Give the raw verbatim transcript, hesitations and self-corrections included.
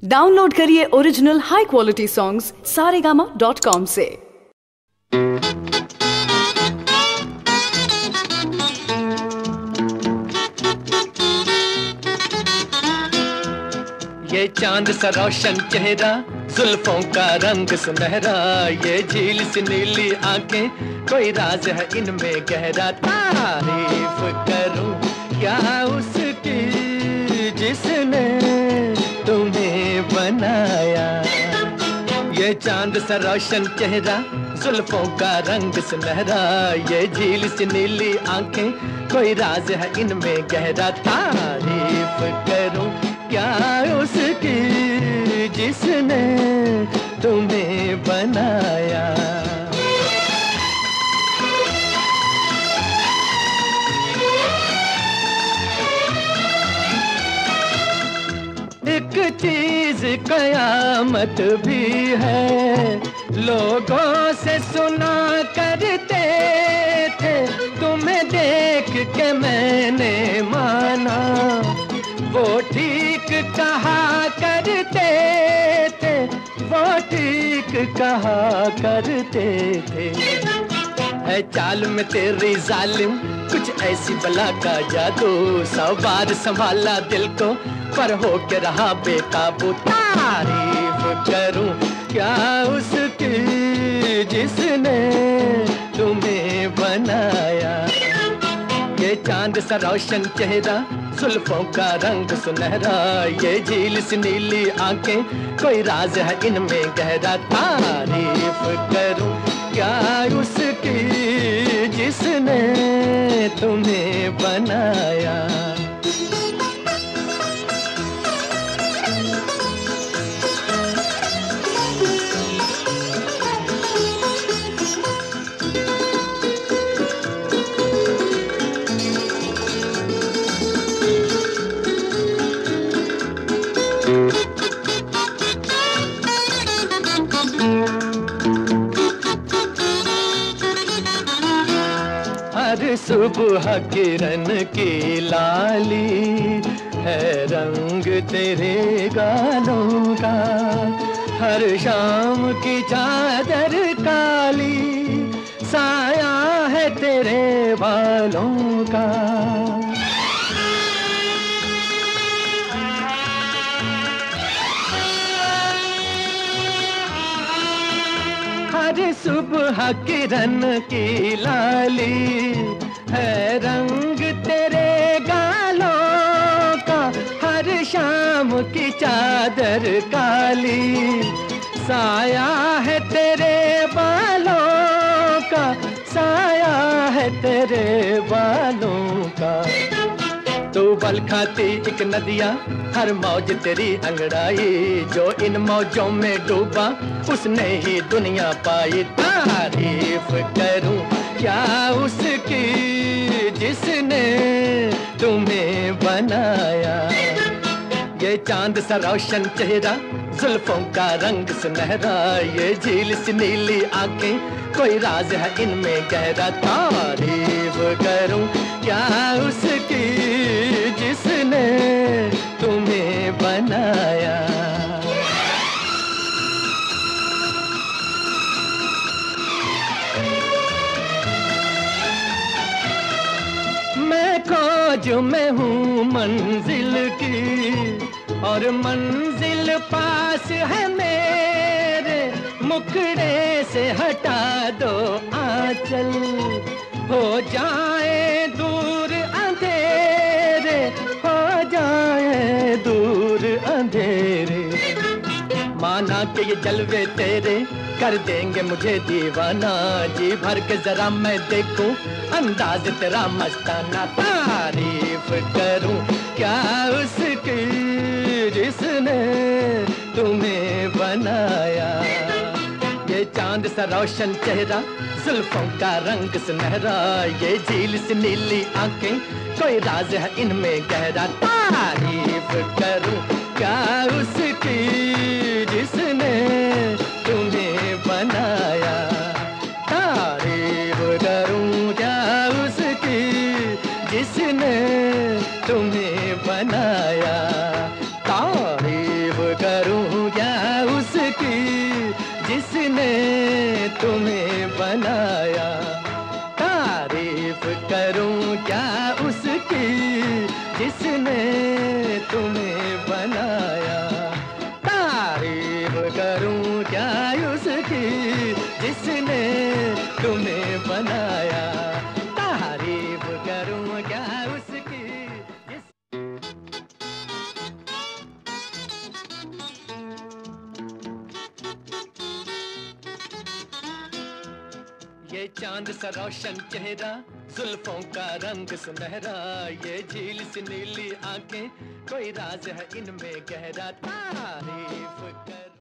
Download करिए original high quality songs Saregama dot com से। ये चांद सा रोशन चेहरा, जुल्फों का रंग सुनहरा, ये झील सी नीली आंखें, कोई राज है इनमें गहरा। तारीफ करूं क्या उसकी जिसने तुम्हें बनाया। ये चांद सा रोशन चेहरा, जुल्फों का रंग सुनहरा, ये झील सी नीली आंखें, कोई राज है इनमें गहरा। तारीफ करूं क्या उसकी जिसने तुम्हें बनाया। एक चीज कयामत भी है, लोगों से सुना करते थे, तुम्हें देख के मैंने माना, वो ठीक कहा करते थे, वो ठीक कहा करते थे। है चाल में तेरी जालिम कुछ ऐसी बला का जादू, सौ बार संभाला दिल को पर हो के रहा बेकाबू। तारीफ करूं क्या उसकी जिसने तुम्हें बनाया। ये चांद सा रोशन चेहरा, जुल्फों का रंग सुनहरा, ये झील सी नीली आंखें, कोई राज है इनमें गहरा। तारीफ करूं क्या उसकी जिसने तुम्हें बनाया। हर सुबह किरण की लाली है रंग तेरे गालों का, हर शाम की चादर काली साया है तेरे बालों का। हर सुबह किरण की लाली है रंग तेरे गालों का, हर शाम की चादर काली साया है तेरे बालों का, साया है तेरे बालों का। तू बल खाती एक नदिया, हर मौज तेरी अंगड़ाई, जो इन मौजों में डूबा उसने ही दुनिया पाई। तारीफ करूं क्या उसकी जिसने तुम्हें बनाया। ये चांद सा रोशन चेहरा, जुल्फों का रंग सुनहरा, ये झील सी नीली आंखें, कोई राज है इनमें गहरा। तारीफ करूं क्या उसकी जिसने तुम्हें बनाया। मैं खोज में हूँ मंजिल की, और मंजिल पास है मेरे, मुखड़े से हटा दो आंचल, हो जाए दूर अंधेरे, हो जाए दूर अंधेरे। माना कि ये जलवे तेरे कर देंगे मुझे दीवाना, जी भर के जरा मैं देखूं अंदाज तेरा मस्ताना। तारीफ करूं क्या उसकी जिसने तुम्हें बनाया। ये चांद सा रोशन चेहरा, जुल्फों का रंग सुनहरा, ये झील सी नीली आंखें, कोई राज है इनमें गहरा। तारीफ करूं क्या उसकी जिसने तुम्हें बनाया। तारीफ करूं क्या उसकी जिसने तुम्हें बनाया। तारीफ कर करूं क्या उसकी जिसने तुम्हें बनाया, तारीफ करूं क्या उसकी जिसने तुम्हें बनाया, तारीफ करूं क्या उसकी जिसने तुम्हें बनाया, तारीफ करूं क्या उसकी जिस... ये चांद सा रोशन चेहरा, जुल्फों का रंग सुनहरा, ये झील सी नीली आंखें, कोई राज है इनमें गहरा, तारीफ कर